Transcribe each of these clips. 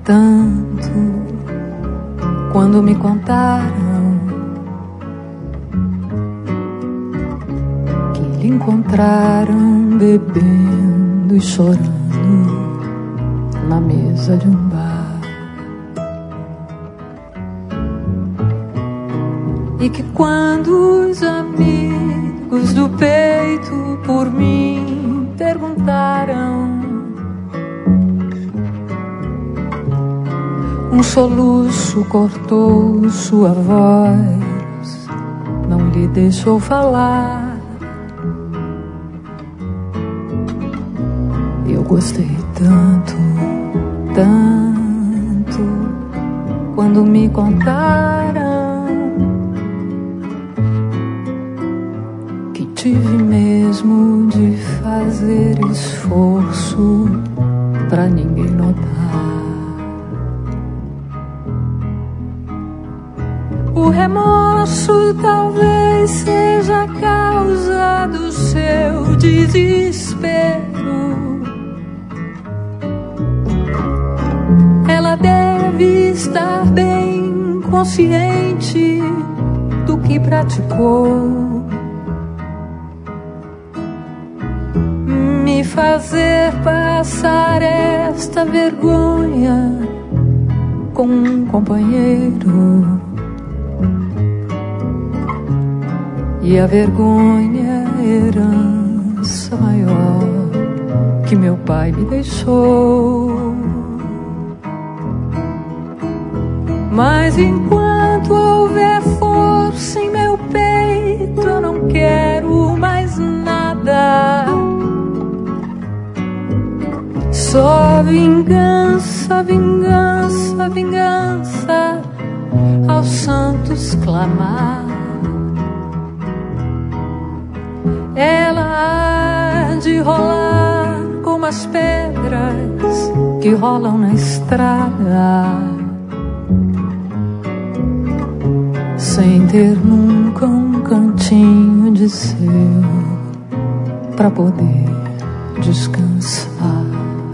tanto quando me contaram que lhe encontraram bebendo e chorando na mesa de um bar, e que quando os amigos do peito por mim perguntaram, um soluço cortou sua voz, não lhe deixou falar. Eu gostei tanto, tanto, quando me contaram que tive mesmo de fazer esforço pra ninguém notar. O remorso talvez seja a causa do seu desespero. Ela deve estar bem consciente do que praticou. Me fazer passar esta vergonha com um companheiro. E a vergonha é a herança maior que meu pai me deixou. Mas enquanto houver força em meu peito, eu não quero mais nada. Só vingança, vingança, vingança, aos santos clamar. Ela há de rolar como as pedras que rolam na estrada, sem ter nunca um cantinho de seu pra poder descansar.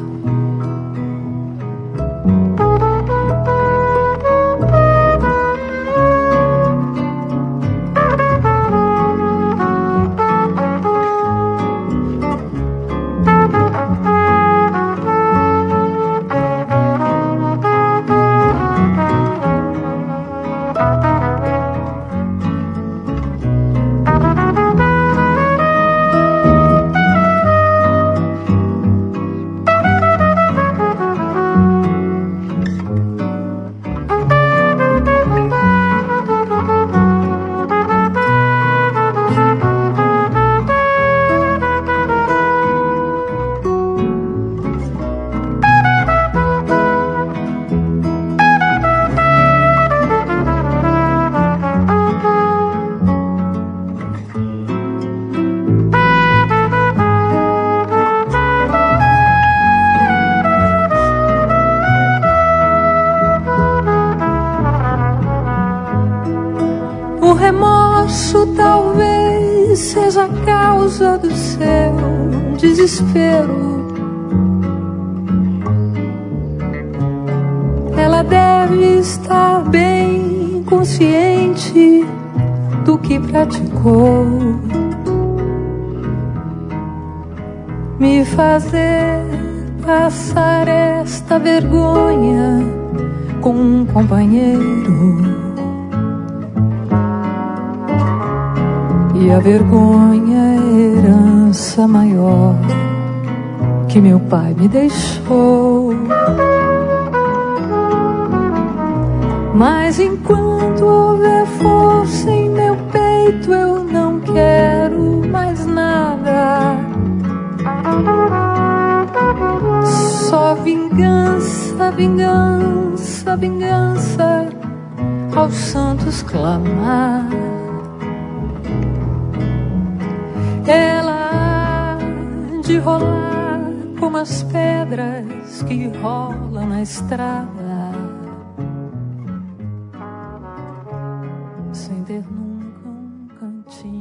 O remorso talvez seja a causa do seu desespero. Ela deve estar bem consciente do que praticou. Me fazer passar esta vergonha com um companheiro. E a vergonha é a herança maior que meu pai me deixou. Mas enquanto houver força em meu peito, eu não quero mais nada. Só vingança, vingança, vingança, aos santos clamar. Ela há de rolar como as pedras que rolam na estrada, sem ter nunca um cantinho